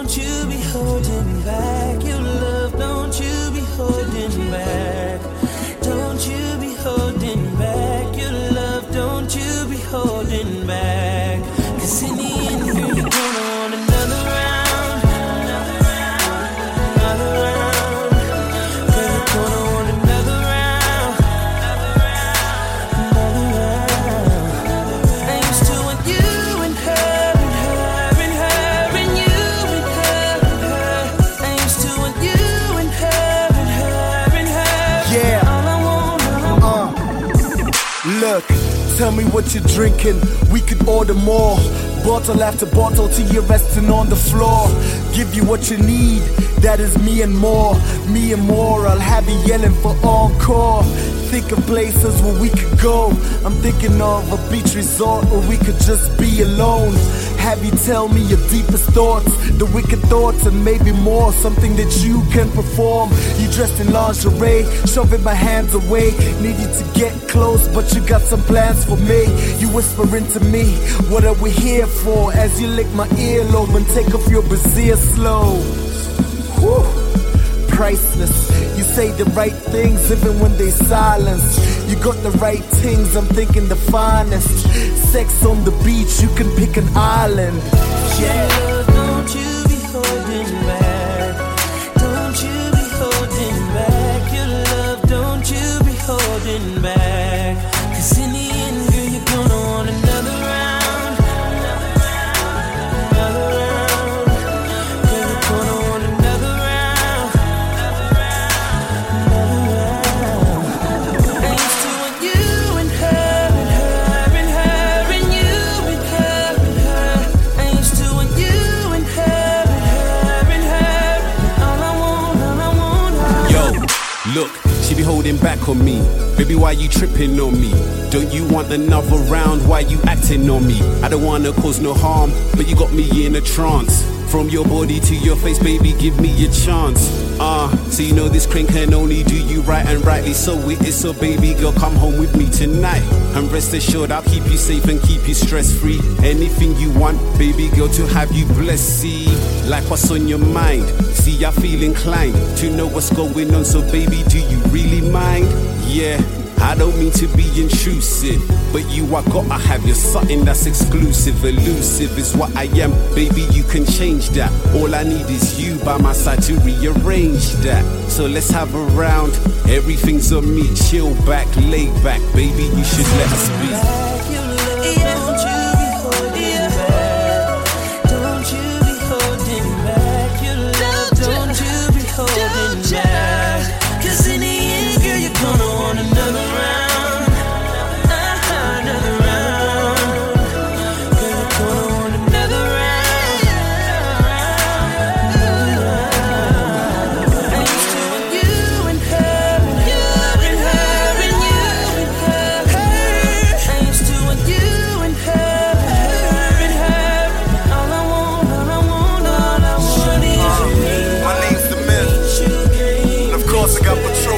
don't you be holding back your love, don't you be holding back. Don't you be holding back your love, don't you be holding back. 'Cause in the end, girl, you're gonna want another round, another round. Girl, you're gonna want another round, another round. I used to want you and her and her and her and you and her and her. I used to want you and her and her and her. Yeah. Look, tell me what you're drinking, we could order more. Bottle after bottle till you're resting on the floor. Give you what you need, that is me and more. Me and more, I'll have you yelling for encore. Think of places where we could go. I'm thinking of a beach resort where we could just be alone. Have you tell me your deepest thoughts, the wicked thoughts and maybe more. Something that you can perform. You dressed in lingerie, shoving my hands away. Need you to get close, but you got some plans for me. You whispering to me, what are we here for? As you lick my earlobe and take off your brassiere slow. Whew. Priceless. You say the right things even when they silence. You got the right things, I'm thinking the finest. Sex on the beach, you can pick an island. Yeah. Don't you be holding back. Don't you be holding back your love. Don't you be holding back. 'Cause in the end, girl, you're gonna want another round, another round. Girl, you're gonna want another round, another round. I used to want you and her and her and her and you and her and her. I used to want you and her and her and her. All I want, all I want, all I want. Yo, look, she be holding back on me. Baby, why you tripping on me? Don't you want another round? Why you acting on me? I don't wanna cause no harm, but you got me in a trance. From your body to your face, baby, give me a chance. So you know this crane can only do you right, and rightly so it is. So baby girl, come home with me tonight, and rest assured I'll keep you safe and keep you stress free. Anything you want, baby girl, to have you blessed. See, like what's on your mind? See, I feel inclined to know what's going on. So baby, do you really mind? Yeah, I don't mean to be intrusive, but you, I gotta have you something that's exclusive. Elusive is what I am, baby, you can change that. All I need is you by my side to rearrange that. So let's have a round, everything's on me. Chill back, lay back, baby, you should let us be. I got Patrol.